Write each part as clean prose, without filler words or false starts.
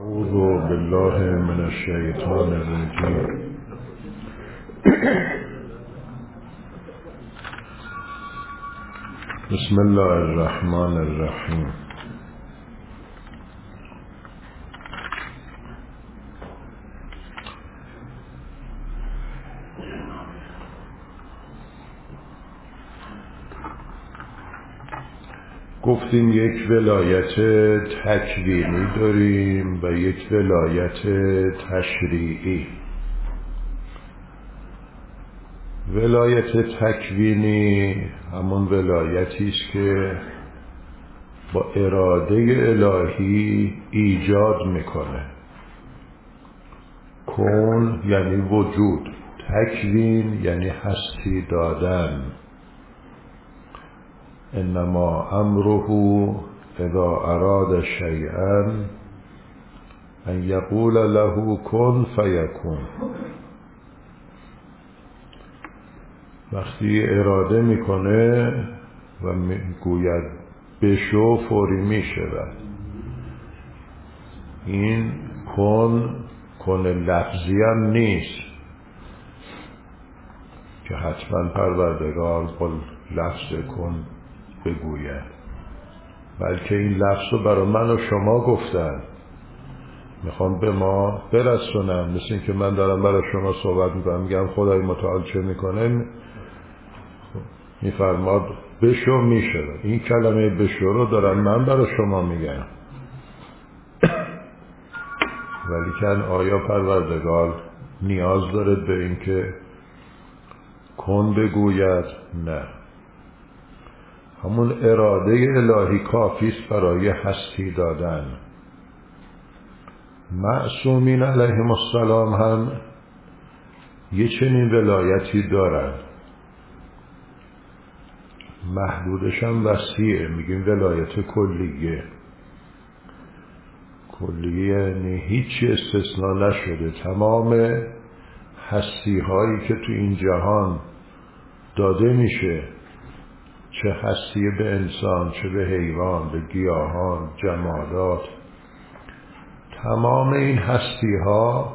اعوذ بالله من الشیطان الرجیم. بسم الله الرحمن الرحیم. گفتیم یک ولایت تکوینی داریم و یک ولایت تشریعی. ولایت تکوینی همون ولایتی است که با اراده الهی ایجاد میکنه. کون یعنی وجود، تکوین یعنی هستی دادن. انما امره اذا اراد شیئا ان یقول له کن فیکون. وقتی اراده میکنه و میگوید بشو، فوری میشود. این کن لفظی هم نیست که حتما پروردگار با لفظ کن بگوید، بلکه این لفظ رو برای من و شما گفتن، میخوام به ما برسونم. مثل این که من دارم برای شما صحبت میکنم، میگم خدای متعال چه میکنه، میفرماد بشو، میشه. این کلمه بشو رو دارم من برای شما میگم. ولیکن آیا پروردگار نیاز داره به این که کن بگوید؟ نه. همون اراده الهی کافی است برای هستی دادن. معصومین علیهم السلام هم یه چنین ولایتی دارن. محدودش هم وسیعه، میگیم ولایت کلیه. کلیه یعنی هیچی استثناء نشده. تمام هستی هایی که تو این جهان داده میشه، چه هستی به انسان، چه به حیوان، به گیاهان، جمادات، تمام این هستی ها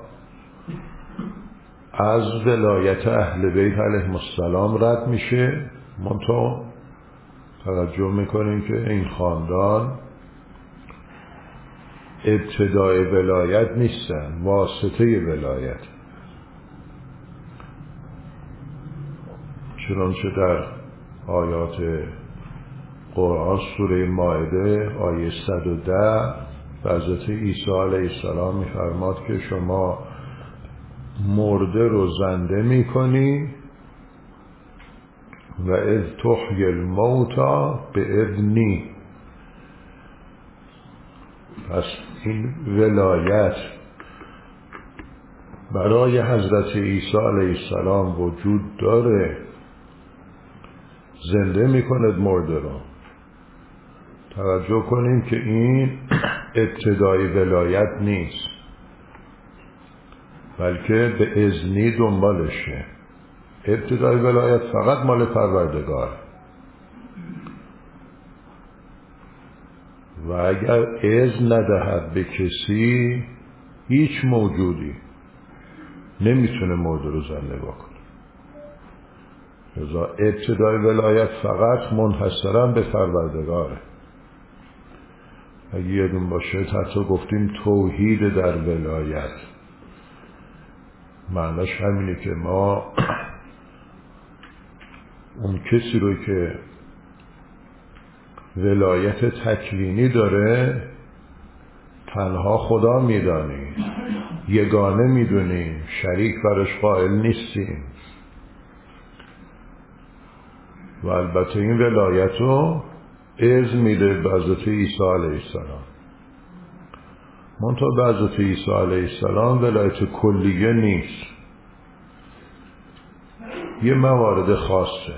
از ولایت اهل بیت علیهم السلام رد میشه. منتها توجه میکنیم که این خاندان ابتدای ولایت نیستن، واسطه ولایت. چنانچه در آیات قرآن سوره مائده آیه 110 حضرت عیسی علیه السلام میفرماد که شما مرده رو زنده میکنی و اذ تحیی الموتی باذنی. پس این ولایت برای حضرت عیسی علیه السلام وجود داره. زنده میکند مرده رو. توجه کنیم که این ابتدای ولایت نیست، بلکه به اذنی دنبالشه. ابتدای ولایت فقط مال پروردگار و اگر اذن ندهد به کسی، هیچ موجودی نمیتونه مرده رو زنده بکنه. لذا ابتدای ولایت فقط منحصرا به پروردگاره. اگه یادون باشه حتی گفتیم توحید در ولایت، معناش همینه که ما اون کسی رو که ولایت تکوینی داره تنها خدا میدانیم، یگانه میدونیم، شریک برش قائل نیستیم. و البته این ولایت رو اذن میده به حضرت عیسی علیه السلام. منتها به حضرت عیسی علیه السلام ولایت کلیه نیست، یه موارد خاصه.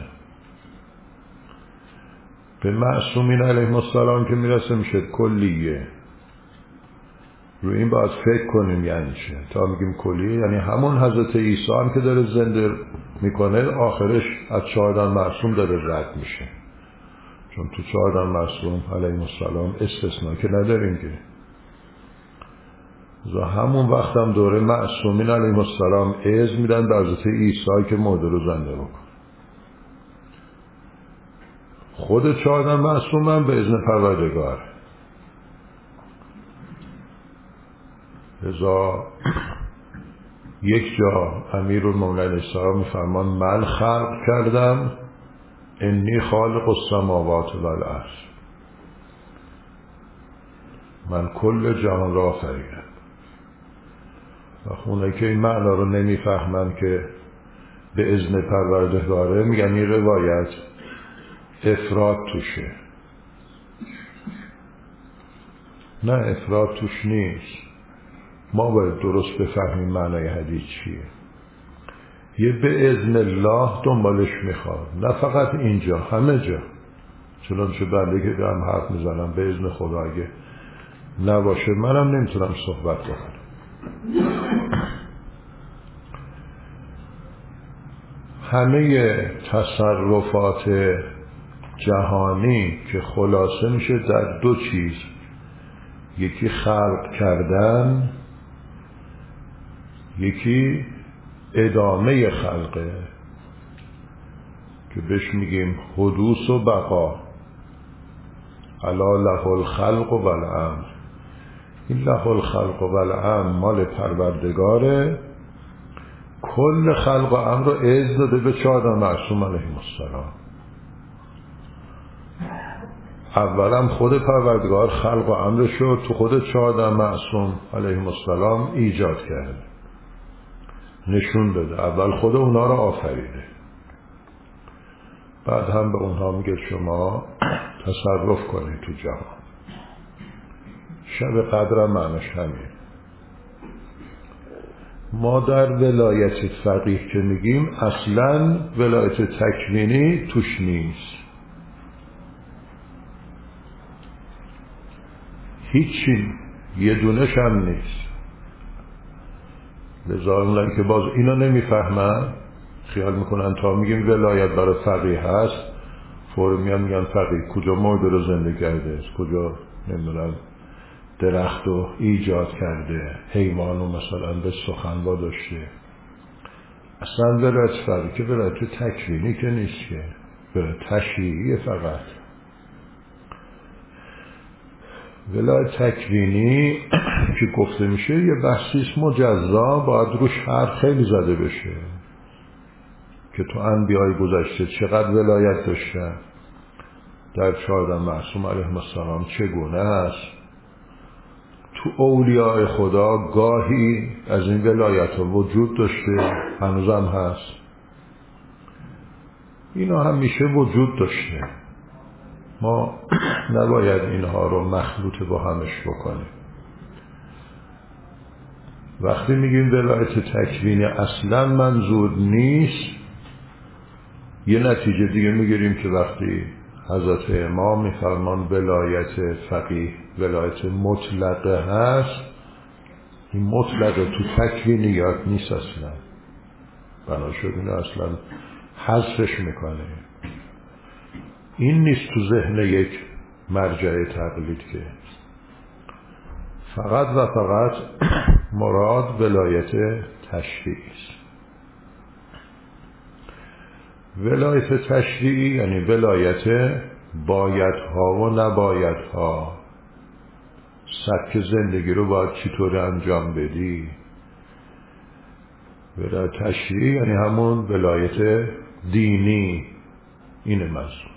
به معصومین علیهم السلام که میرسه میشه کلیه. رو این باید فکر کنیم یعنی چه. تا میگیم کلیه یعنی همون حضرت عیسی هم که داره زنده میکنه، آخرش از 14 معصوم داره رد میشه. چون تو 14 معصوم علیهم السلام استثناء که نداریم که. و همون وقت هم دوره معصومین علیهم السلام اذن میدن به حضرت عیسی که مرده رو زنده بکن. خود 14 معصوم هم به اذن پروردگار. لذا یک جا امیرالمومنین علیه السلام میفرمان من خلق کردم انی خالق السماوات والارض، من کل جهان را آفریدم. و اونایی که این معنا رو نمیفهمن که به اذن پروردگاره، میگن این روایت افراد توشه. نه، افراد توش نیست. ما باید درست بفهمیم معنای حدیث چیه. یه به اذن الله دنبالش میخواد، نه فقط اینجا، همه جا. چنانچه بنده که دارم حرف میزنم به اذن خدا اگه نباشه منم نمیتونم صحبت بکنم. همه تصرفات جهانی که خلاصه میشه در دو چیز، یکی خلق کردن، یکی ادامه خلقه که بهش میگیم حدوث و بقا. الا له الخلق و الامر. این له الخلق و الامر مال پروردگاره. کل خلق و امر رو اذن داده به 14 معصوم علیهم السلام. اولم خود پروردگار خلق و امرش رو تو خود 14 معصوم علیهم السلام ایجاد کرده، نشون داده. اول خود اونا رو آفریده، بعد هم به اونها میگه شما تصرف کنید تو جهان. شب قدر هم معناش همین. ما در ولایت فقیه که میگیم اصلا ولایت تکوینی توش نیست، هیچی، یه دونش هم نیست. لذا اونایی که باز اینا نمیفهمن خیال میکنن تا میگیم ولایت برای فقیه هست فور میگن فقیه کجا مرده رو زنده کرده، کجا نمیدونم درخت رو ایجاد کرده، حیوان رو مثلا به سخن واداشته. اصلا ولایت فقیه که ولایت تکوینی که نیست، که ولایت تشریعی. فقط ولایت تکوینی که گفته میشه یه بحثیست مجزا، باید روش حرف خیلی زده بشه که تو انبیای گذشته چقدر ولایت داشتن، در 14 معصوم علیهم السلام چگونه است، تو اولیاء خدا گاهی از این ولایت ها وجود داشته، هنوزم هست. اینا همیشه وجود داشته، ما نباید اینها رو مخلوط با همش بکنیم. وقتی میگیم ولایت تکوینی اصلا منظور نیست، یه نتیجه دیگه میگیریم که وقتی حضرت امام میفرمان ولایت فقیه ولایت مطلقه هست، این مطلقه تو تکوینیات نیست اصلا، بنا شد اینو اصلا حذفش میکنه. این نیست تو ذهن یک مرجع تقلید که فقط و فقط مراد ولایت تشریعی است. ولایت تشریعی یعنی ولایت بایدها و نبایدها، سبک زندگی رو باید چطور انجام بدی. ولایت تشریعی یعنی همون ولایت دینی. این منظور.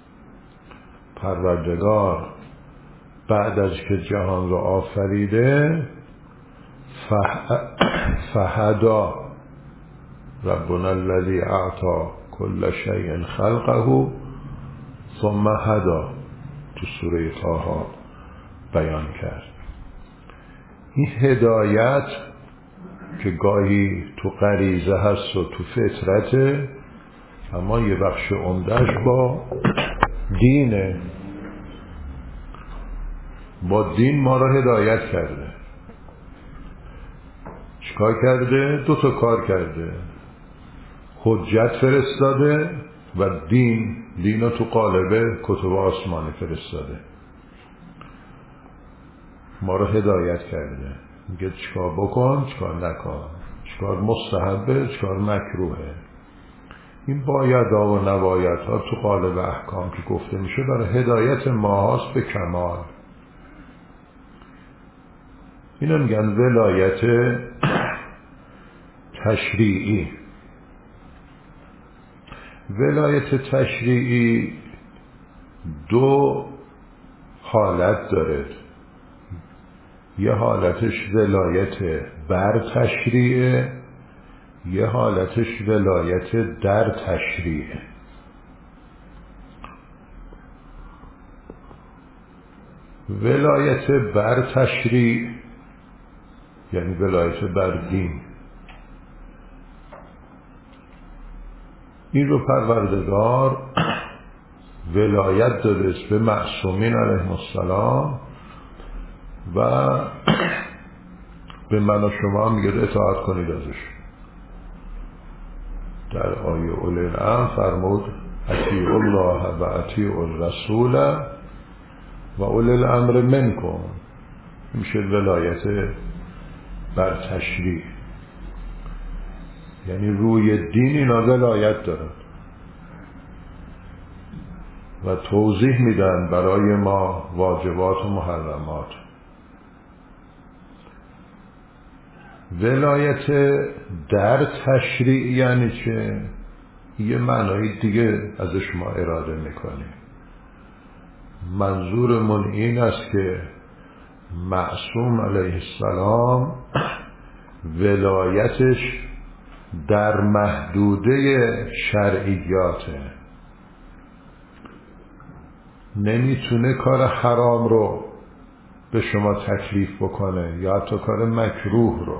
پروردگار بعد از که جهان رو آفریده فهدا ربنا الذی اعطی کل شیء خلقه ثم هدا تو سوره طه بیان کرد. این هدایت که گاهی تو غریزه هست و تو فطرته، اما یه بخش عمده‌اش با دینه. با دین ما را هدایت کرده. چیکار کرده؟ 2 تا کار کرده. حجت فرستاده و دین رو تو قالب کتب آسمانی فرستاده، ما را هدایت کرده. میگه چیکار بکن چیکار نکن، چیکار مستحبه چیکار مکروهه. این بایدها و نبایدها تو قالب احکام که گفته میشه برای هدایت ماهاست به کمال. اینو میگن ولایت تشریعی. ولایت تشریعی دو حالت داره. یه حالتش ولایت بر تشریعه، یه حالتش ولایت در تشریعه. ولایت بر تشریع یعنی ولایت بر دین. این رو پروردگار ولایت داده است به معصومین علیهم السلام و به من و شما میگه اطاعت کنید ازش. در آیه اولی الامر فرمود اطیعوا الله و اطیعوا الرسول و اولی الامر منکم. میشه ولایت بر تشریع، یعنی روی دین اینا ولایت دارن و توضیح میدن برای ما واجبات و محرمات. ولایت در تشریع یعنی چه؟ یه معنای دیگه ازش ما اراده میکنیم. منظورمون این است که معصوم علیه السلام ولایتش در محدوده شرعیاته. نمیتونه کار حرام رو به شما تکلیف بکنه یا حتی کار مکروه رو.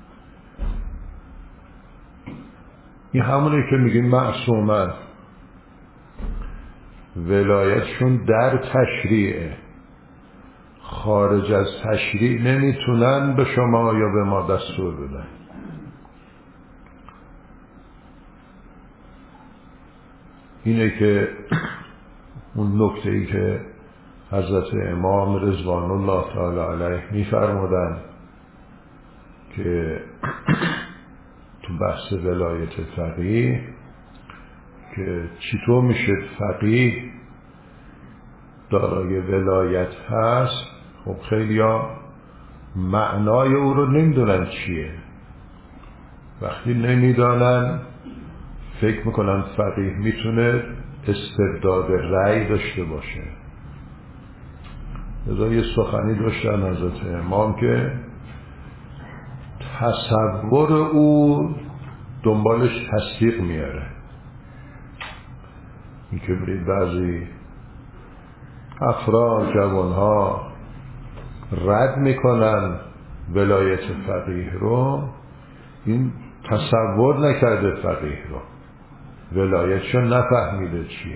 این همونه که میگیم معصومن، ولایتشون در تشریعه، خارج از تشریع نمیتونن به شما یا به ما دستور بدن. اینه که اون نکته‌ای که حضرت امام رضوان الله تعالی علیه می‌فرمودن که تو بحث ولایت فقیه که چطور میشه فقیه دارای ولایت هست. خب خیلیا معنای او رو نمیدونن چیه. وقتی نمیدانن فکر میکنن فقیه میتونه استبداد رأی داشته باشه. لذا یه سخنی داشتن حضرت امام که تصور او دنبالش تصدیق میاره. این که برید بعضی افراد جوانها رد میکنن ولایت فقیه رو، این تصور نکرده فقیه رو، ولایتشو نفهمیده چیه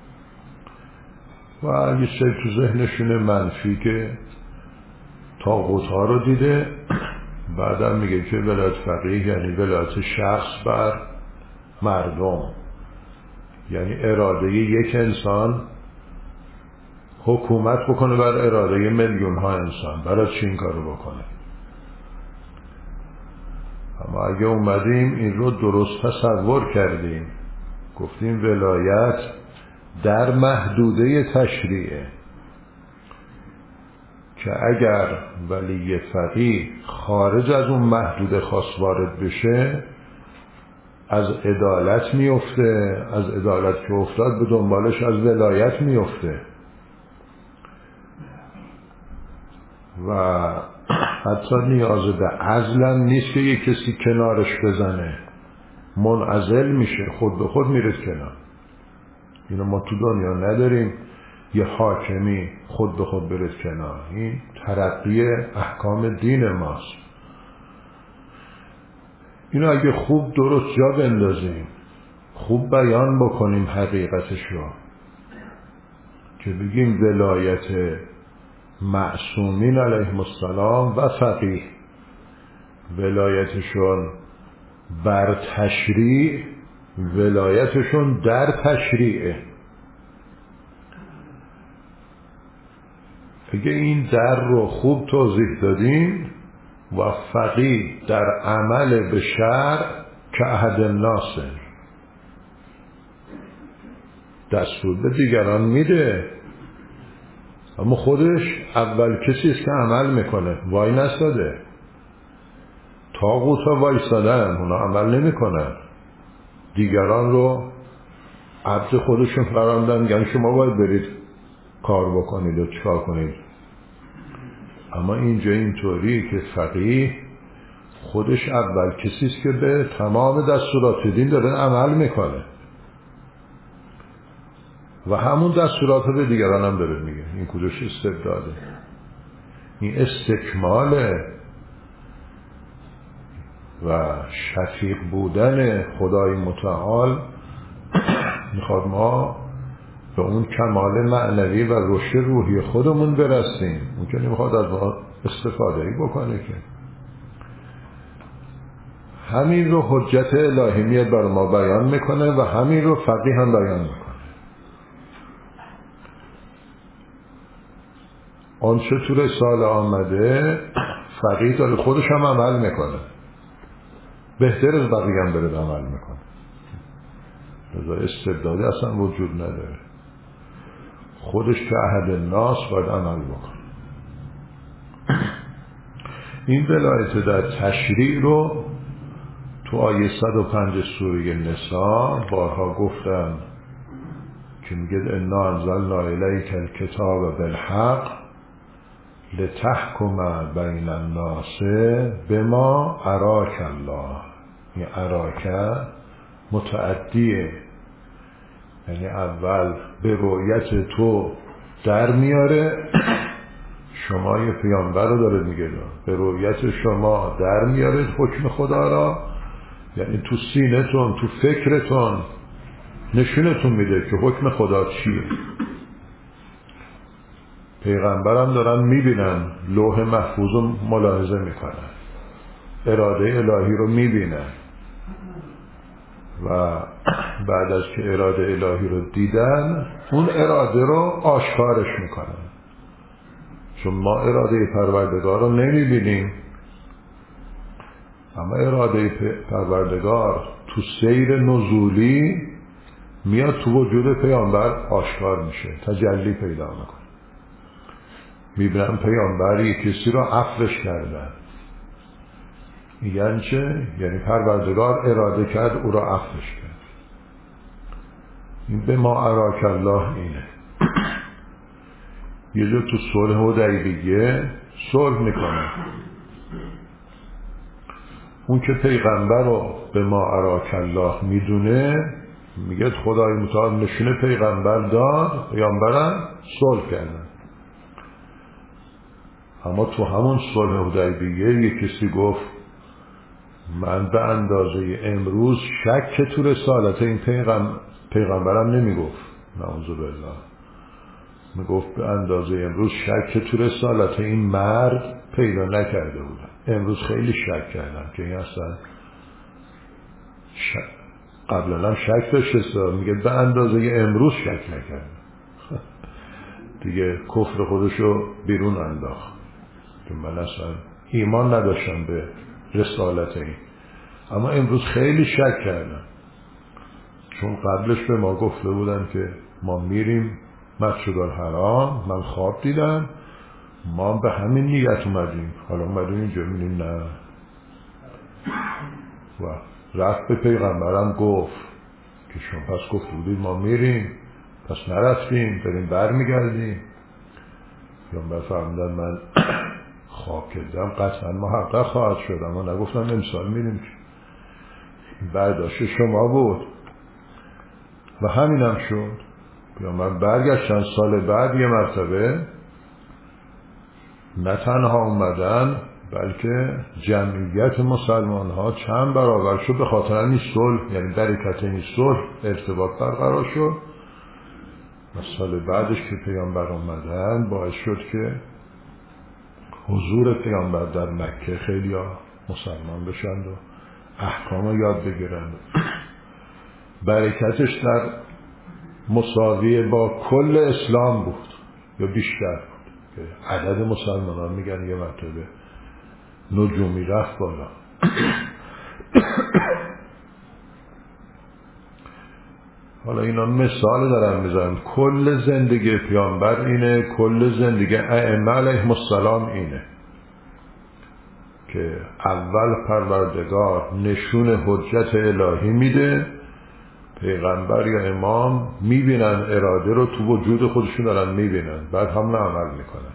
و یه سری تو ذهنشونه منفی که طاغوت ها رو دیده. بعدم میگه که ولایت فقیه یعنی ولایت شخص بر مردم، یعنی اراده یک انسان حکومت بکنه بر اراده میلیون ها انسان. برای چی این کارو بکنه؟ اما اگه اومدیم این رو درست تصور کردیم، گفتیم ولایت در محدوده تشریعه که اگر ولی فقیه خارج از اون محدوده خاص وارد بشه از عدالت میفته، از عدالت که افتاد به دنبالش از ولایت میفته و حتی نیاز به عزل نیست که یک کسی کنارش بزنه، منعزل میشه، خود به خود میره کنار. اینو ما تو دنیا نداریم یه حاکمی خود به خود بره کنار. این ترقی احکام دین ماست. اینو اگه خوب درست جا بندازیم، خوب بیان بکنیم حقیقتش رو، که بگیم ولایت معصومین علیهم السلام و فقیه ولایتشون بر تشریع، ولایتشون در تشریعه. اگه این در رو خوب توضیح دادیم و فقیه در عمل به شرع که احد الناس، دستور به دیگران میده اما خودش اول کسی است که عمل میکنه. وای نستاده، طاغوت ها وایستادن، اونا عمل نمیکنن، دیگران رو عبد خودشون فرامدن، یعنی شما باید برید کار بکنید و چیکار کنید. اما اینجا اینطوری که فقیه خودش اول کسی است که به تمام دستورات دین داره عمل میکنه و همون دستورات به دیگران هم داره میگه. این کدوش استبداده؟ این استکماله و شفیق بودن خدای متعال میخواد ما به اون کمال معنوی و رشد روحی خودمون برسیم. اون که نمیخواد از ما استفاده بکنه که. همین رو حجت الهی میاد بر ما بیان میکنه و همین رو فقیه هم بیان میکنه. آنچه تو رساله آمده فقیه داره خودش هم عمل میکنه، بهتر از بقیه هم داره عمل میکنه. لذا استبدادی اصلا وجود نداره، خودش که احد الناس باید عمل بکنه. این ولایت در تشریع رو تو آیه 105 سوره نساء بارها گفتم که میگه انا انزلنا الیک الکتاب بالحق لتحکم بین الناس بما اراک الله. این اراک متعدیه، یعنی اول به رؤیت تو در میاره، شما یه پیامبر رو داره میگه به رؤیت شما در میاره حکم خدا را، یعنی تو سینه‌تون تو فکرتون نشونتون میده که حکم خدا چیه. پیغمبرم دارن میبینن، لوح محفوظ رو ملاحظه میکنن، اراده الهی رو میبینن و بعد از که اراده الهی رو دیدن اون اراده رو آشکارش میکنن. چون ما اراده پروردگار رو نمیبینیم، اما اراده پروردگار تو سیر نزولی میاد تو وجود پیامبر آشکار میشه، تجلی پیدا میکنه. میبینم پیامبری کسی رو عفوش کردن، میگن چه؟ یعنی پروردگار اراده کرد او را عفوش کرد. این به ما اراک الله اینه. یه جا تو صلح حدیبیه صلح میکنه، اون که پیغمبر رو به ما اراک الله میدونه میگه خدای متعال نشونه پیغمبر داد، پیغمبرم صلح کردن. اما تو همون صلح حدیبیه یه کسی گفت من به اندازه امروز شک تو رسالت این پیغمبرم نمیگفت، نعوذ بالله، میگفت به اندازه امروز شک تو رسالت این مرد پیدا نکرده بودم. امروز خیلی شک کردم که این اصلا قبلا هم شک داشته، میگه به اندازه امروز شک نکردم. دیگه کفر خودشو بیرون انداخت که من اصلا ایمان نداشتم به رسالت این، اما امروز خیلی شک کردم، چون قبلش به ما گفته بودن که ما میریم مسجد الحرام، من خواب دیدم، ما به همین نیت اومدیم، حالا اومدیم اینجا می‌بینیم نه. و رفت به پیغمبرم گفت که شما پس گفته بودید ما میریم، پس نرفتیم، بریم برمیگردیم. پیغمبر فرمودن من خواب کردم قطعا محقق خواهد شد، اما نگفتم امسال میریم. این برداشت شما بود و همین هم شد. پیغمبر برگشتن سال بعد یه مرتبه، نه تنها اومدن بلکه جمعیت مسلمان ها چند برابر شد به خاطر این صلح، یعنی برکت این صلح ارتباط برقرار شد. و سال بعدش که پیامبر اومدن باعث شد که حضور پیامبر در مکه خیلی ها مسلمان بشند و احکام رو یاد بگیرند. برکتش در مساوی با کل اسلام بود یا بیشتر بود که عدد مسلمانان میگن یه مرتبه نجومی رفت بالا. حالا اینا مثال دارم میزنم. کل زندگی پیامبر اینه، کل زندگی ائمه علیهم السلام اینه که اول پروردگار نشون حجت الهی میده، پیغمبر یا امام میبینن اراده رو تو وجود خودشون دارن میبینن، بعد هم عمل میکنن.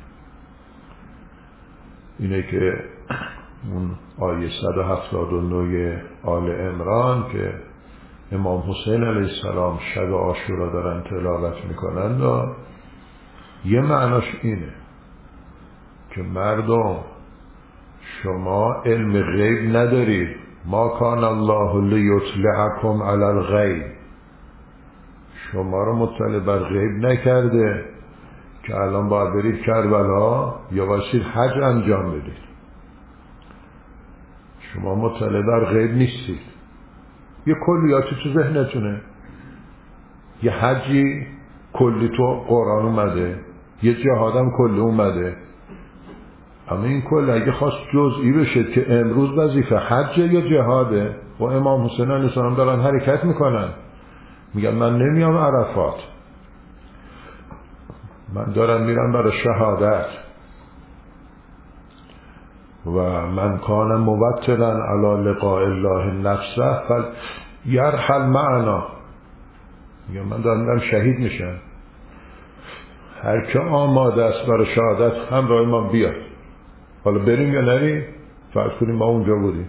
اینه که اون آیه 179 آل عمران که امام حسین علیه السلام شب عاشورا دارن تلاوت میکنن و یه معناش اینه که مردم شما علم غیب ندارید، ما کان الله لیطلعکم علی الغیب، شما رو مطلع بر غیب نکرده که الان باید برید کربلا یا باشید حج انجام بدید. شما مطلع بر غیب نیستید. یه کلیاتی تو ذهنتونه، یه حجی کلی تو قرآن اومده، یه جهادم کلی اومده، اما این کل اگه خواست جزئی بشه که امروز وظیفه حج یا جهاده و امام حسین علیه السلام دارن حرکت میکنن، میگن من نمیام عرفات، من دارم میرم برای شهادت و من کان موطنا علی لقاء الله نفسه فلیرحل معنا، میگن من دارم میرم شهید میشم، هر که آماده است برای شهادت همراه ما بیاد. حالا بریم یا نریم؟ فرض کنیم ما اونجا بودیم.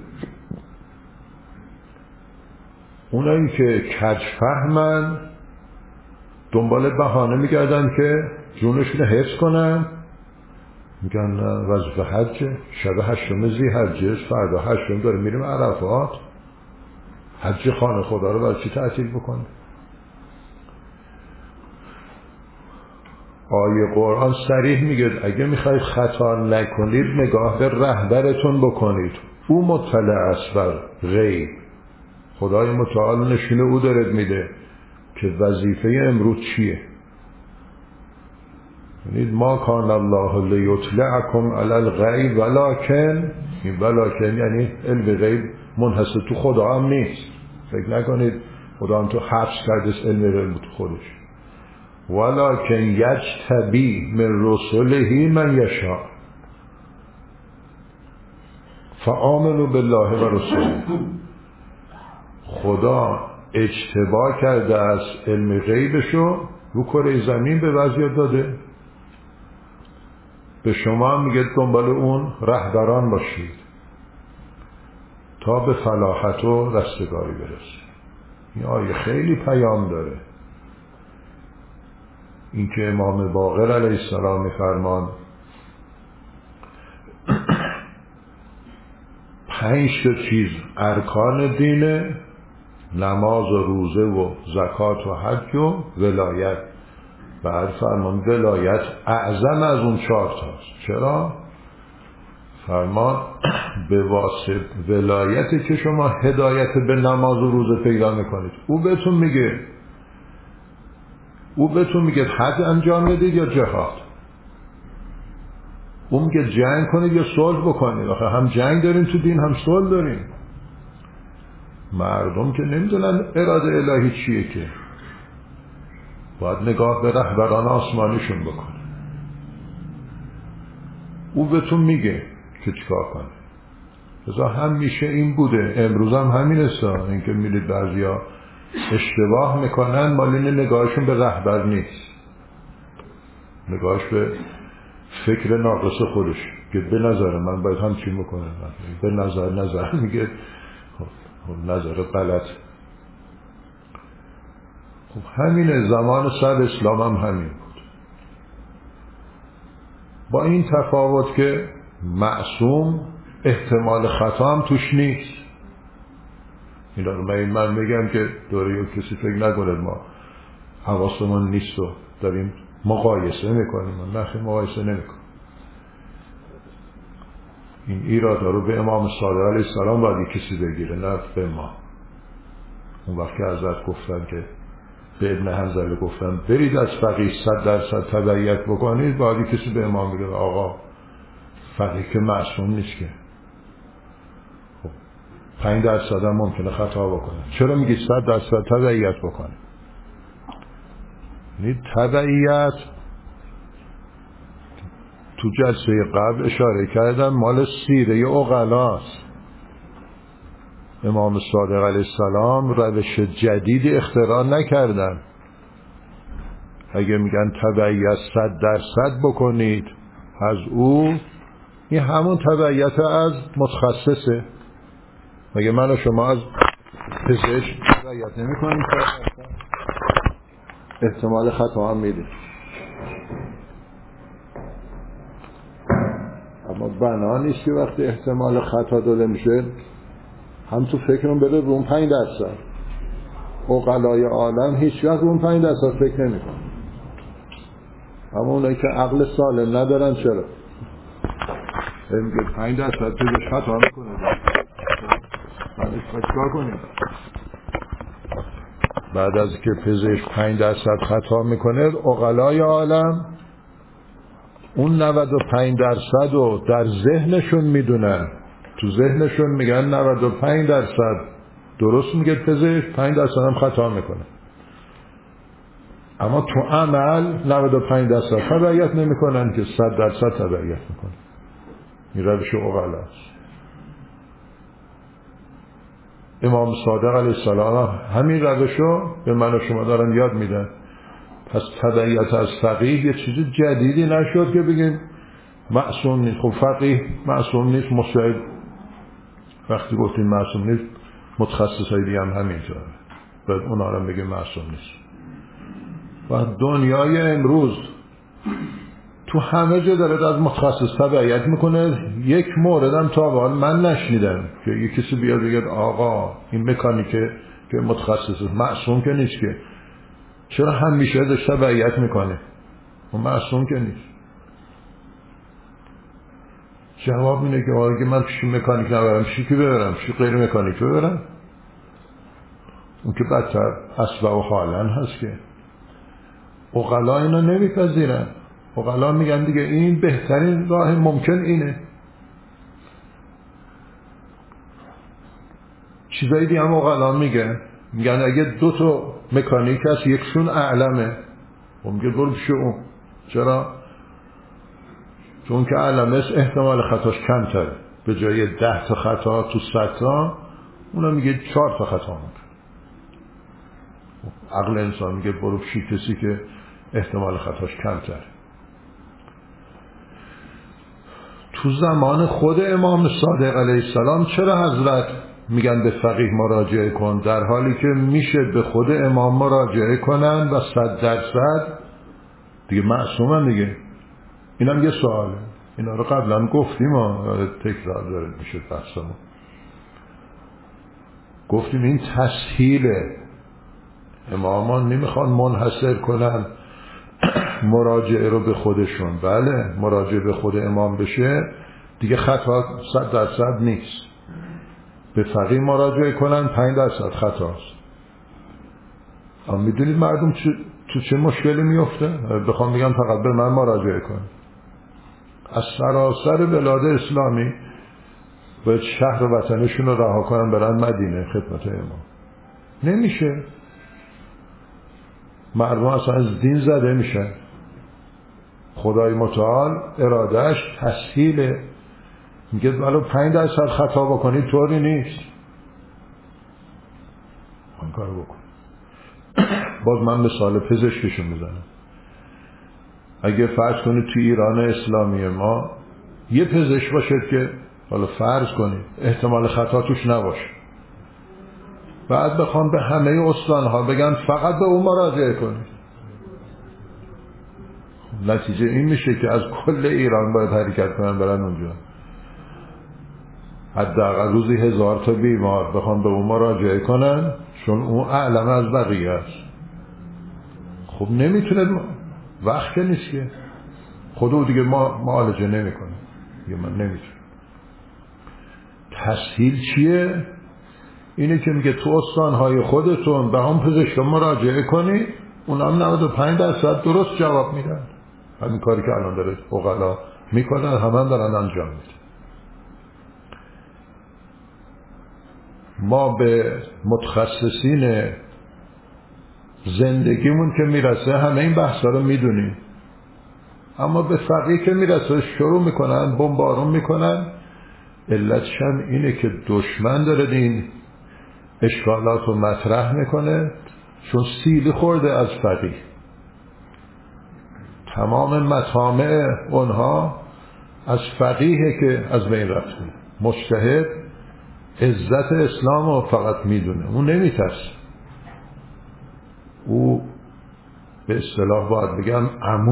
اونایی که کج فهمن دنبال بهانه میگردن که جونشون حفظ کنن، میگن وظیفه حج شب 8 ذی‌حجه، فردا 8 داره میریم عرفات، حج خانه خدا رو برای چی تعطیل بکنه؟ آیه قرآن صریح میگه اگه میخواید خطا نکنید نگاه به رهبرتون بکنید، او مطلع است بر غیب. خدای متعال نشونه او دارد میده که وظیفه امروز چیه. یعنی ما کان الله لیطلعکم علی الغیب ولکن، این ولکن یعنی علم غیب منحصر تو خدا هم نیست. فکر نکنید خدا هم تو حبس کرده علم غیب تو خودش. ولکن یجتبی من رسله من یشاء فآمنوا بالله و رسوله. خدا اجتبا کرده از علم غیبشو رو کره زمین به وضعیت داده، به شما میگه دنبال اون رهبران باشید تا به فلاحت و رستگاری برسید. این آیه خیلی پیام داره. این که امام باقر علیه السلام میفرمان 5 چیز ارکان دینه، نماز و روزه و زکات و حج و ولایت، بعد فرمان ولایت اعظم از اون 4 تاست. چرا؟ فرمان به واسطه ولایتی که شما هدایت به نماز و روزه پیدا میکنید، او بهتون میگه حج انجام بدید یا جهاد، او میگه جنگ کنید یا صلح بکنید. آخه هم جنگ داریم تو دین هم صلح داریم. مردم که نمیدونن اراده الهی چیه که باید نگاه به رهبران آسمانیشون بکنه. او بهتون میگه که چیکار کنه. لذا همیشه این بوده، امروز هم همین است. این که میرید بعضیا اشتباه میکنن، مالین نگاهشون به رهبر نیست، نگاهش به فکر ناقص خودش که به نظر من باید همچین بکنم، به نظر میگه خب نظر غلط. خب همینه، زمان صدر اسلام هم همین بود، با این تفاوت که معصوم احتمال خطا هم توش نیست. اینا رو من میگم که دوره کسی فکر نکنه ما حواسمون نیست و داریم مقایسه میکنیم. من نخی مقایسه نمیکنم. این ایرادا رو به امام صادق علیه السلام باید کسی بگیره، نه به ما. اون وقت که حضرت گفتن که به ابن حنظله گفتن برید از فقیه 100% تبعیت بکنید، باید کسی به امام بگیره آقا فقیه که معصوم نیست که 5% هم ممکنه خطا بکنه. چرا میگی 100% تبعیت بکنه؟ یعنی تبعیت تو جلسه قبل اشاره کردم مال سیره عقلاست. امام صادق علیه السلام روش جدیدی اختراع نکردن. اگه میگن تبعیت 100% بکنید از او، این همون تبعیت از متخصصه. مگه من و شما از پزشک تبعیت نمی کنیم؟ احتمال خطا هم میده، اما بنا نیست که وقتی احتمال خطا داده میشه هم تو فکرم بره رو 5%. عقلای عالم هیچ وقت رو 5% فکر نمی کنن. اما اونایی که عقل سالم ندارن چرا؟ میگه 5% پزشک خطا میکنه، بعدش چیکار کنیم؟ بعد از که پزشک 5% خطا میکنه، عقلای عالم اون 95% رو در ذهنشون میدونن. تو ذهنشون میگن 95% درست میگه پزشک، 5% هم خطا میکنه. اما تو عمل 95% تبعیت نمیکنن که 100% تبعیت میکنن. این روش عقلاست. امام صادق علیه السلام همین روشو به من و شما دارن یاد میدن. پس تبعیت از فقیه یه چیز جدیدی نشد که بگیم معصوم نیست. خب فقیه معصوم نیست، مستعد وقتی گفتیم معصوم نیست متخصصای دیگه هم همینطوره، باید اونا رو بگیم معصوم نیست. و دنیای امروز تو همه جا داره از متخصص تبعیت میکنه. یک موردم تا به حال من نشنیدم که یک کسی بیاد بگه آقا این مکانیکه که متخصص معصوم که نیست، که چرا همیشه داشت تبعیت میکنه؟ اون معصوم که نیست. جواب اینه که آقا من پیش مکانیک نبرم، پیش کی ببرم؟ پیش غیر مکانیک ببرم؟ اون که بدتر اصلا و حالا هست. که عقلا اینا نمیپذیرن. عقلا میگن دیگه این بهترین راه ممکن اینه. چیزایی دیگه هم عقلا میگن اگه 2 مکانیک هست یکشون اعلمه، و میگه برو پیش اون. چرا؟ چون که اعلمه احتمال خطاش کمتره. به جای 10 خطا تو 100 تا اونا میگه 4 خطا میکنه. عقل انسان میگه برو پیش کسی که احتمال خطاش کمتره. تو زمان خود امام صادق علیه السلام چرا حضرت میگن به فقیه مراجعه کن، در حالی که میشه به خود امام مراجعه کنن و 100% دیگه معصومن دیگه؟ اینم یه سواله. اینا رو قبلا گفتیم، تکرار داره میشه بحثمون. گفتیم این تسهیله. امامان نمیخوان منحصر کنن مراجعه رو به خودشون. بله مراجعه به خود امام بشه دیگه خطا 100% نیست. به فقیه مراجعه کنن 5% خطاست. اما میدونید مردم تو چه مشکلی میفته؟ بخوام بگم فقط به من مراجعه کن، از سراسر بلاد اسلامی باید شهر و وطنشون رو رها کنن برن مدینه خدمت امام. نمیشه. مردم اصلا از دین زده میشن. خدای متعال ارادهش تسهیله. میگه ولو 5% خطا بکنی طوری نیست. این کارو بکن. باز من مثال پزشکشون میزنم. اگه فرض کنید تو ایران اسلامی ما یه پزشک باشه که حالا فرض کنید احتمال خطا توش نباشه، بعد بخوام به همه استانها بگن فقط به اون مراجعه کنید، نتیجه این میشه که از کل ایران باید حرکت کنن برن اونجا. حداقل روزی 1000 تا بیمار بخوام به اون مراجعه کنن، چون اون اعلم از بقیه است. خب نمیتونه، وقت نیست که خودو دیگه ما معالجه نمیکنه. دیگه من نمیتونم. تسهیل چیه؟ اینه که میگه تو استانهای خودتون به هم پزشک مراجعه کنی، اونم 95% درست جواب میدن. همین کاری که الان داره عقلا میکنن، همه دارن انجام میدن. ما به متخصصین زندگیمون که میرسه همه این بحثا رو میدونیم، اما به فقیه که میرسه شروع میکنن بمبارون میکنن. علتش هم اینه که دشمن داره این اشکالات رو مطرح میکنه، چون سیلی خورده از فقیه. تمام مطامع اونها از فقیه که از بین رفته. مجتهد عزت اسلام رو فقط میدونه، اون نمیترسه. او به اصطلاح باید بگم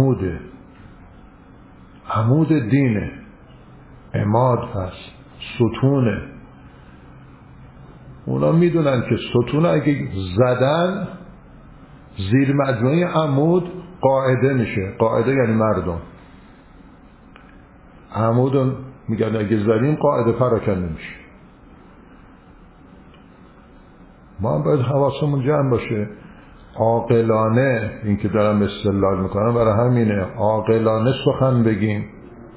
عمود دینه، عماد هست، ستونه. اونا میدونن که ستون اگه زدن زیر مجموعه عمود قاعده میشه. قاعده یعنی مردم. عمود میگن اگه زدیم قاعده پراکنده میشه. ما هم باید حواسمون جمع باشه. عاقلانه، این که دارم استدلال میکنم برای همینه، عاقلانه سخن بگیم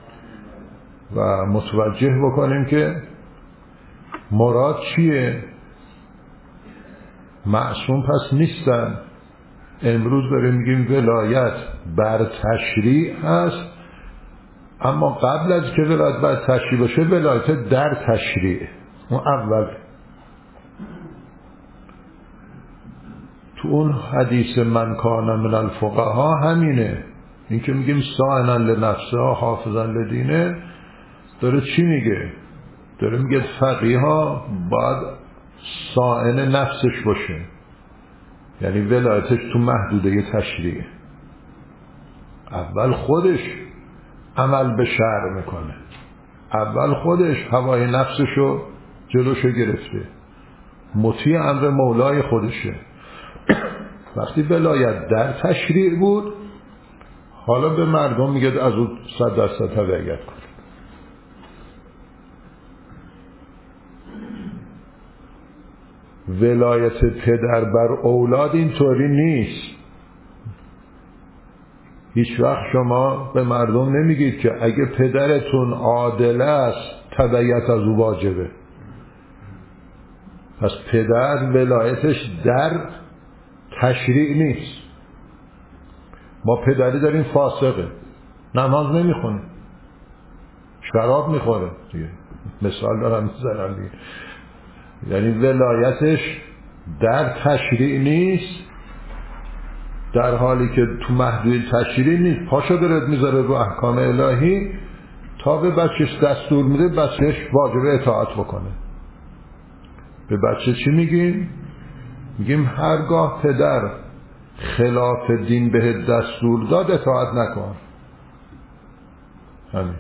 و متوجه بکنیم که مراد چیه. معصوم پس نیستن. امروز داریم میگیم ولایت بر تشریع هست، اما قبل از که ولایت بر تشریع باشه ولایت در تشریع. اون اول تو اون حدیث من کان من الفقها همینه. این که میگیم صائنا لنفسه حافظا لدینه، داره چی میگه؟ داره میگه فقیه ها باید صائن نفسش باشه، یعنی ولایتش تو محدوده تشریع. اول خودش عمل به شرع میکنه، اول خودش هوای نفسشو جلوشو گرفته، مطیع امر مولای خودشه. وقتی ولایت در تشریع بود، حالا به مردم میگه از اون 100% تبعیت کن. ولایت پدر بر اولاد اینطوری نیست. هیچ وقت شما به مردم نمیگید که اگه پدرتون عادل است تبعیت از او واجبه. پس پدر ولایتش در تشریع نیست. ما پدری داریم فاسقه، نماز نمیخونه، شراب میخوره دیگه. مثال دارم میزنم دیگه. یعنی ولایتش در تشریع نیست، در حالی که تو محدود تشریع نیست. پاشو داره میذاره رو احکام الهی، تا به بچهش دستور میده بچهش واجب اطاعت بکنه. به بچه چی میگیم؟ میگیم هرگاه پدر خلاف دین به دستور داد اطاعت نکن. همین.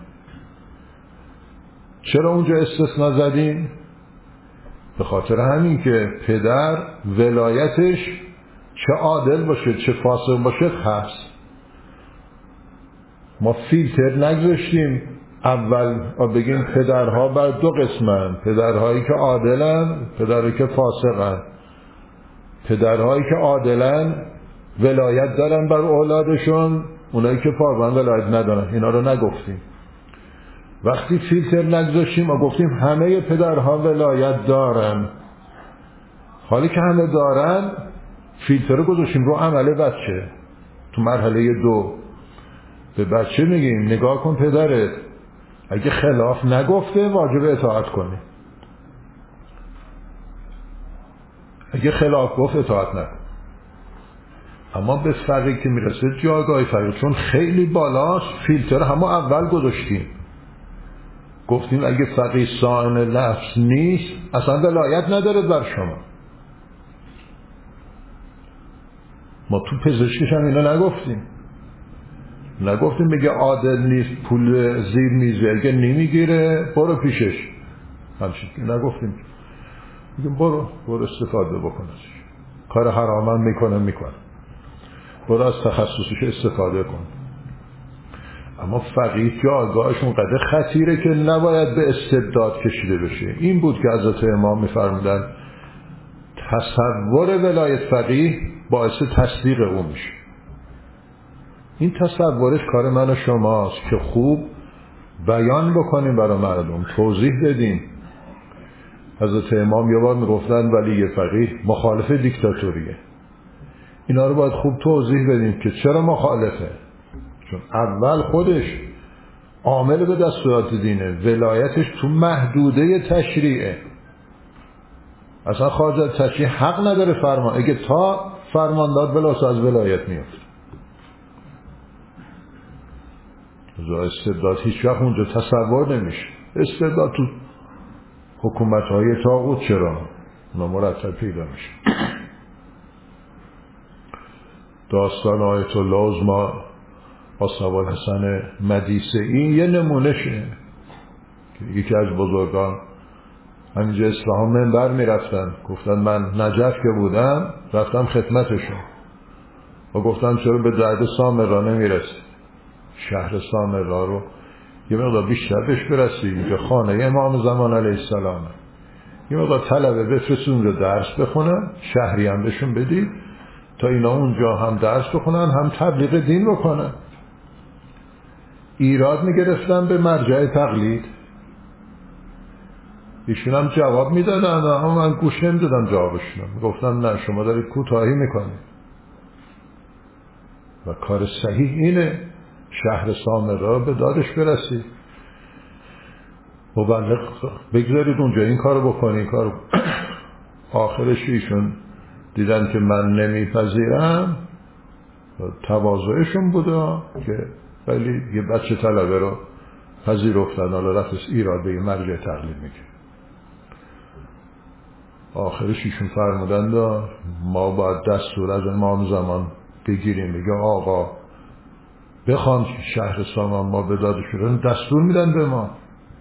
چرا اونجا استثناء زدیم؟ به خاطر همین که پدر ولایتش چه عادل باشه چه فاسق باشه هست. ما فیلتر نگذاشتیم اول بگیم پدرها بر دو قسمن، پدرهایی که عادلن، پدرهایی که فاسقن. پدرهایی که عادلن ولایت دارن بر اولادشون، اونایی که پاروان ولایت ندارن. اینا رو نگفتیم. وقتی فیلتر نگذاشتیم و گفتیم همه پدرها ولایت دارن، حالی که همه دارن فیلتر رو گذاشتیم رو عمل بچه. تو مرحله 2 به بچه میگیم نگاه کن پدرت اگه خلاف نگفته واجب اطاعت کنی، اگه خلاف گفت اطاعت نکن. اما به فقیه که میرسه جایگاه فقیه چون خیلی بالاست، فیلتر همه اول گذاشتیم. گفتیم اگه فقیه صائن نفس نیست اصلا ولایت نداره بر شما. ما تو پزشکش هم اینا نگفتیم بگه عادل نیست پول زیر میزه، اگه نمیگیره برو پیشش، همچین نگفتیم. میگیم برو استفاده بکنش، کار حرامن میکنه، برو از تخصصش استفاده کن. اما فقیه جایگاهشون قدر خطیره که نباید به استبداد کشیده بشه. این بود که حضرت امام میفرمودن تصور ولایت فقیه باعث تصدیق اون میشه. این تصورش کار من و شماست که خوب بیان بکنیم برای مردم، توضیح بدیم. حضرت امام یه بار میگفتن ولی فقیه مخالف دیکتاتوریه. اینا رو باید خوب توضیح بدیم که چرا مخالفه. چون اول خودش عامل به دستورات دینه، ولایتش تو محدوده تشریعه، اصلا خارج از تشریع حق نداره فرمان. اگه تا فرمان داد بلاس از ولایت میفته. استبداد هیچ وقت اونجا تصور نمیشه. استبداد تو حکومت‌های طاغوت چرا؟ اونا مرتب پیدا میشه. داستان آیت الله عظما آصحاب حسن مدیسه این یه نمونهشه که یکی از بزرگان همینجا اصفهان منبر میرفتن، گفتن من نجف که بودم رفتم خدمتشون و گفتم چرا به درد سامرا نمیرسی، شهر سامرا رو یه مقدار بیشتر بهش برسید که خانه امام زمان علیه السلام، یه مقدار طلبه بفرستون رو درس بخونن، شهری هم بهشون بدید تا اینا اونجا هم درس بخونن هم تبلیغ دین بکنن. ایراد میگرفتن به مرجع تقلید، ایشون هم جواب میدادن اما من گوش نمیدادم جوابشون. گفتم نه شما دارید کوتاهی میکنید و کار صحیح اینه شهر سامرا به دادش برسید، مبلغ بگذارید اونجا این کارو بکنید. کارو آخرش ایشون دیدن که من نمیپذیرم، تواضعشون بوده که ولی یه بچه طلبه رو پذیرفتن، حالا رفت ایراد به مرجع تقلید میکنه. آخرش ایشون فرمودن ما باید دستور از امام زمان بگیریم، بگه آقا بخوان شهر سامان ما به دادش شدن دستور میدن به ما.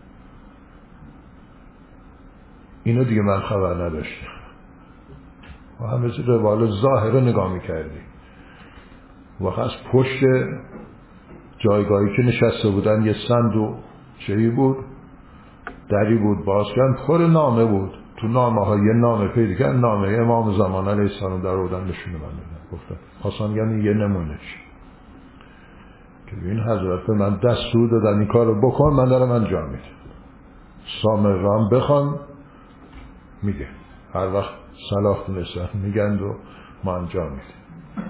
اینو دیگه من خبر نداشتم و همه روال ظاهر رو نگاه میکردیم. وقت از پشت جایگاهی که نشسته بودن یه صندوق چهی بود، دری بود بازکن، پر نامه بود. تو نامه ها یه نامه پیدا کردن، نامه امام زمان علیه السلام در آوردن نشون من گفتن خواستم یعنی یه نمونهش که این حضرت به من دستور دادن این کار رو بکن، من دارم انجام میدم. سامران بخوان میگه هر وقت صلاح دونستن میگند و ما انجام میدیم.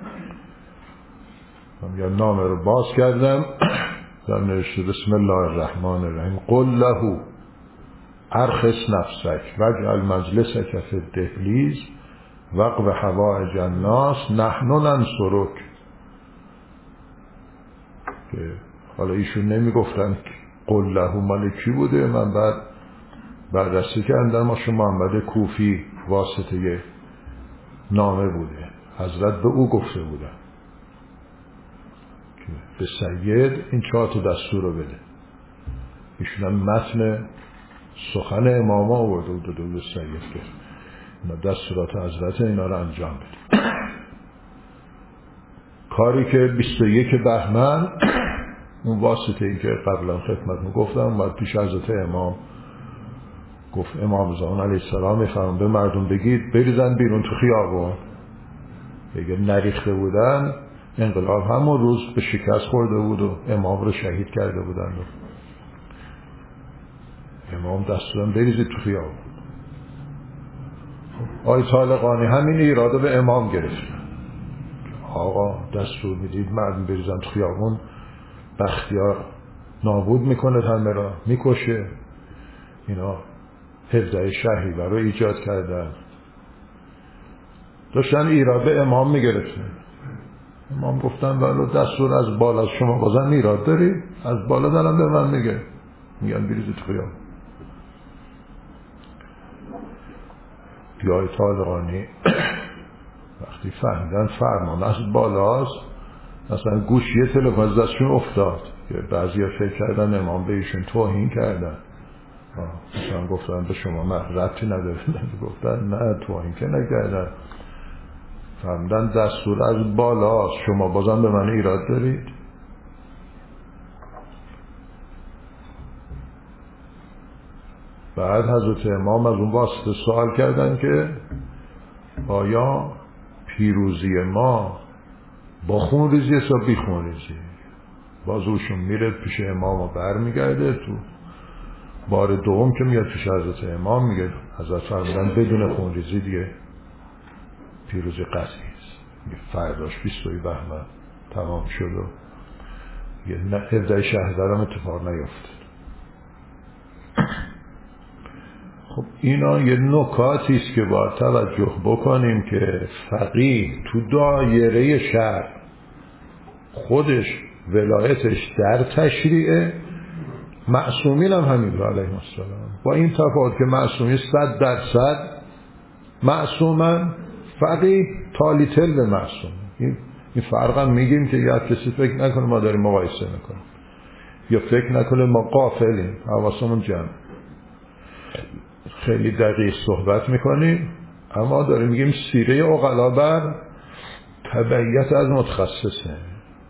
من یه نامه رو باز کردم در نوشته بسم الله الرحمن الرحیم قل له ارخص نفسک واجعل مجلسک فی الدهلیز وقف حوائج الناس نحن ننصرک. که حالا ایشون نمیگفتن قل له مال کی بوده، من بعد بررسی کردم ما شما محمد کوفی واسطه نامه بوده، حضرت به او گفته بودن که به سید این 4 تا دستور رو بده. ایشون هم متن سخن امام آورده بود به سید که اینا دستورات حضرت اینا رو انجام بده. کاری که 21 بهمن اون واسطه ای که قبلا خدمت گفتم و پیش حضرت امام گفت امام زمان علیه السلام میفرمان به مردم بگید بریزن بیرون تو خیابون. اگه نریخته بودن انقلاب همون روز به شکست خورده بود و امام رو شهید کرده بودن و امام دستورن بریزید تو خیابون. آی طالقانی همین ایرادو به امام گرفتن، آقا دستور میدید مردم بریزن تو خیابون، بختیار نابود میکنه همه را میکشه. اینا 17 شهریور رو ایجاد کردن، داشتن ایراد به امام میگرفتن. امام گفتن ولو دستور از بالا، شما بازم ایراد داری؟ از بالا دارم به من میگن بریزید تو خیابون. بیای طالقانی وقتی فهمیدن فرمان از بالاست، اصلا گوشی تلفن دستشون افتاد که بعضیا فکر کردن امام به ایشون توهین کردن. مثلا گفتن به شما ربطی نداره، گفتن نه توهین که نکردن، فهمیدن دستور از بالاست، شما بازم به من ایراد دارید. بعد حضرت امام از اون واسطه سوال کردن که آیا پیروزی ما با خون ریزی است یا بی خون ریزی؟ باز روشون میره پیش امام و بر میگرده. تو بار دوم که میاد پیش حضرت امام میگه حضرت فرمودن بدون خونریزی دیگه پیروزی قطعی است. فرداش 22 بهمن تمام شد و 17 شهریور هم اتفاق نیفتاد. خب اینا یه نکاتی است که باید توجه بکنیم که فقیه تو دایره شرع خودش ولایتش در تشریعه، معصومین هم همین علیهم السلام، با این تفاوت که معصومین 100% معصومن، فقیه تالیتل به معصوم. این فرق هم میگیم که یا کسی فکر نکنه ما داریم مقایسه میکنیم یا فکر نکنه ما غافلیم، حواسمون جمع. خیلی دقیق صحبت میکنیم اما داریم میگیم سیره عقلا بر تبعیت از متخصصه.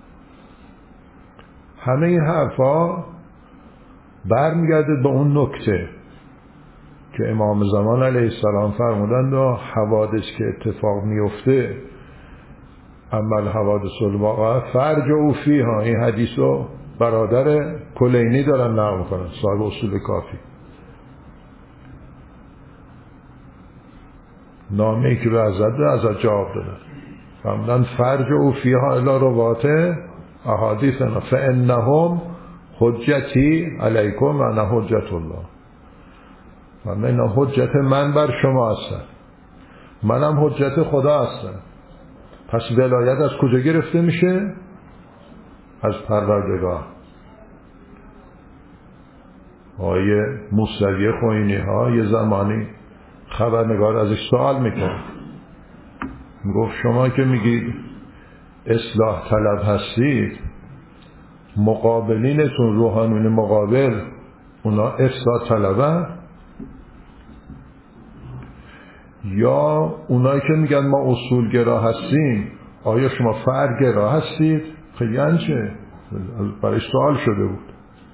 همه این حرفا برمیگرده به اون نکته که امام زمان علیه السلام فرمودند و حوادث که اتفاق میفته اما حوادث الواقع فرجعوا فیها. این حدیث رو برادر کلینی دارن نقل میکنن، صاحب اصول کافی، نامه‌ای که به حضرت جواب دادن، فرمودن فرجعوا فیها الی روات احادیثنا فانهم حجتی علیکم و انا حجت الله. من حجت من بر شما هستم، منم حجت خدا هستم. پس ولایت از کجا گرفته میشه؟ از پروردگار. آیه موسوی خوینی ها یه زمانی خبرنگار ازش سوال میکرد، میگفت شما که میگید اصلاح طلب هستید، مقابلینتون روحانیون مقابل اونا اصلاح طلبن یا اونایی که میگن ما اصولگرا هستیم آیا شما فرعگرا هستید؟ خیلی یعنی چه؟ برای سوال شده بود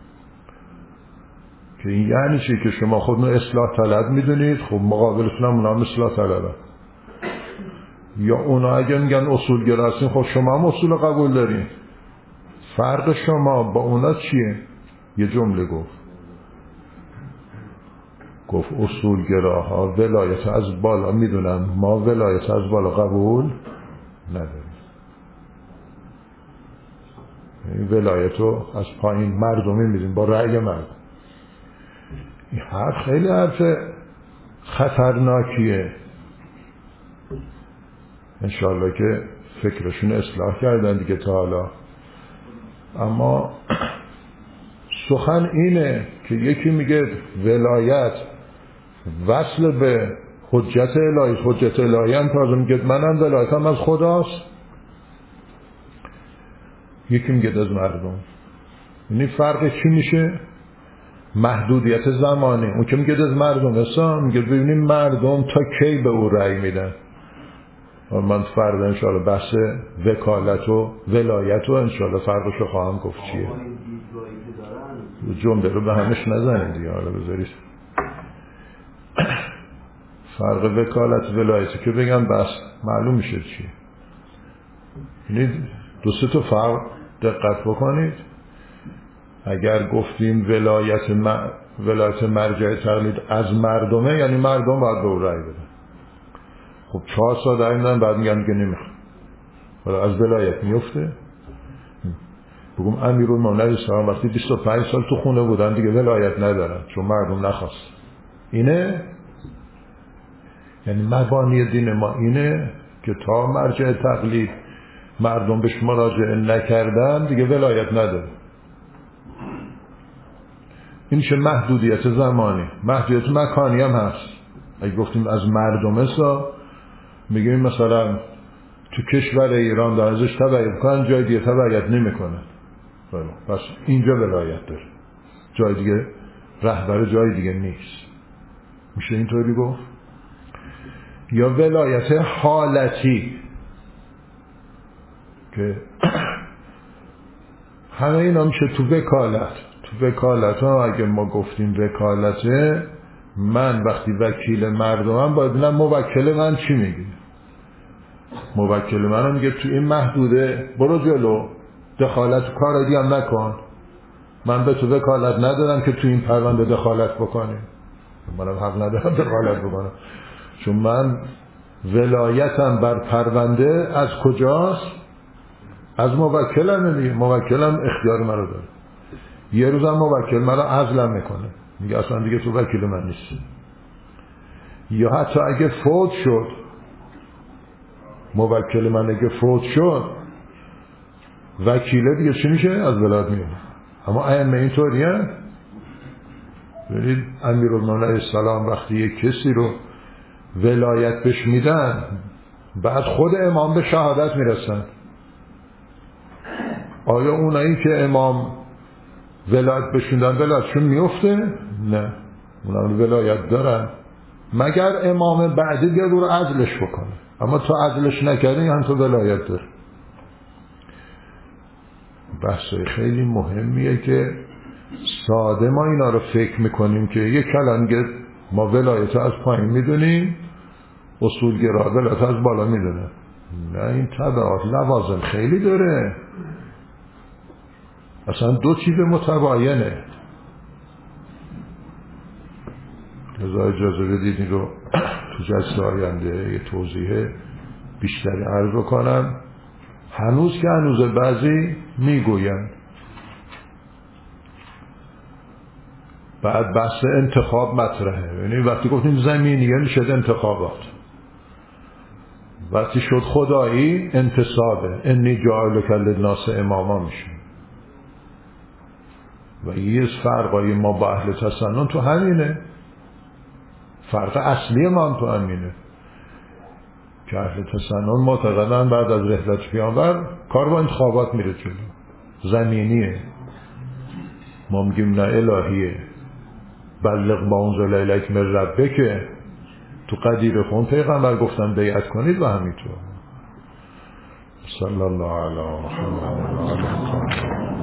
که این یعنی چه که شما خودنو اصلاح طلب میدونید، خب مقابلتون هم اونا هم اصلاح طلبن. یا اونا اگه میگن اصولگرا هستیم، خب شما هم اصول قبول دارین، فرق شما با اونا چیه؟ یه جمله گفت اصولگراها ولایت از بالا میدونن، ما ولایت از بالا قبول نداریم. این ولایت رو از پایین مردمی میدیم با رأی مردم. این حرف خیلی حرف خطرناکیه. انشالله که فکرشون اصلاح کردن دیگه تا حالا. اما سخن اینه که یکی میگه ولایت وصل به حجت الهی، حجت الهی هم تازه میگه منم ولایتم از خداست، یکی میگه از مردم. یعنی فرق چی میشه؟ محدودیت زمانی. اون که میگه از مردم اسلام میگه ببینیم مردم تا کی به او رأی میدن. من فردا انشاءالله بحث وکالت و ولایت و انشاءالله فرقشو خواهم گفت چیه. جمله رو به همش نزنید دیگه، حالا بذارید فرق وکالت و ولایتی که بگم بس معلوم میشه چیه. یعنی دو سه تا فرق دقت بکنید. اگر گفتیم ولایت مرجع تقلید از مردمه، یعنی مردم باید به او رأی بدن. خب 4 سال رأی میدن بعد میگن که نمیخوام، حالا از ولایت میفته. بگم امیرالمومنین اسلام وقتی 25 سال تو خونه بودن دیگه ولایت ندارن چون مردم نخواست. اینه یعنی مبانی دین ما اینه که تا مرجع تقلید مردم بهش مراجعه نکردن دیگه ولایت نداره. این چه محدودیت زمانی، محدودیت مکانی هم هست. اگه گفتیم از مردم حساب میگیم مثلا تو کشور ایران در ازش تبعیت کنن، جای دیگه تبعیت نمیکنن، پس اینجا ولایت داره، جای دیگه رهبر جای دیگه نیست. میشه اینطوری گفت. یا ولایت حالتی که همه اینا میشه تو وکالت. تو وکالت ها اگه ما گفتیم وکالته، من وقتی وکیل مردمم باید ببینم موکل من چی میگه. موکل منم میگه تو این محدوده برو جلو، دخالت کار دیگه هم نکن، من به تو وکالت ندارم که تو این پرونده دخالت بکنی. منم حق ندارم دخالت بکنم، چون من ولایتم بر پرونده از کجاست؟ از موکلم دیگه. موکلم اختیار منو داره. یه روزم موکل منو عزلم میکنه، میگه اصلا دیگه تو وکیل من نیستی. یا حتی اگه فوت شد، موکل من اگه فوت شد، وکیله دیگه چی میشه؟ از ولایت میاد. اما ائمه اینطوریه. ببینید امیرالمومنین علیه السلام وقتی یک کسی رو ولایت بهش میدن، بعد خود امام به شهادت میرسن. آیا اونایی که امام ولایت بشوندن ولایتشون میفته؟ نه، اونها ولایت دارن مگر امام بعدی بیاد رو عزلش بکنه. اما تو عزلش نکردی هم تو ولایت داری. بحث خیلی مهمیه که ساده ما اینا رو فکر میکنیم که یک کلمه ما ولایت از پایین میدونیم، اصولگرا ولایت از بالا میدونه. نه، این تبعات لوازم خیلی داره. اصلا دو چیز متباینه. لذا اجازه بدید این رو تو جلسه آینده یه توضیح بیشتری عرض بکنم. هنوز که هنوز بعضی میگوین. بعد بحث انتخاب مطرحه. یعنی وقتی گفتیم زمینیه میشد انتخابات، وقتی شد خدایی انتصابه، انی جاعلک للناس اماما میشه. و یه فرقای ما با اهل تسنن تو همینه. فرق اصلی ما هم تو همینه که اهل تسنن معتقدن بعد از رحلت پیامبر کار با انتخابات میره جلو، زمینیه. ما میگیم نه الهیه، بلغ ما انزل الیک من ربک. تو قدیر خون پیغمبر گفتن بیعت کنید و همینطور. صلی الله علی محمد و آله.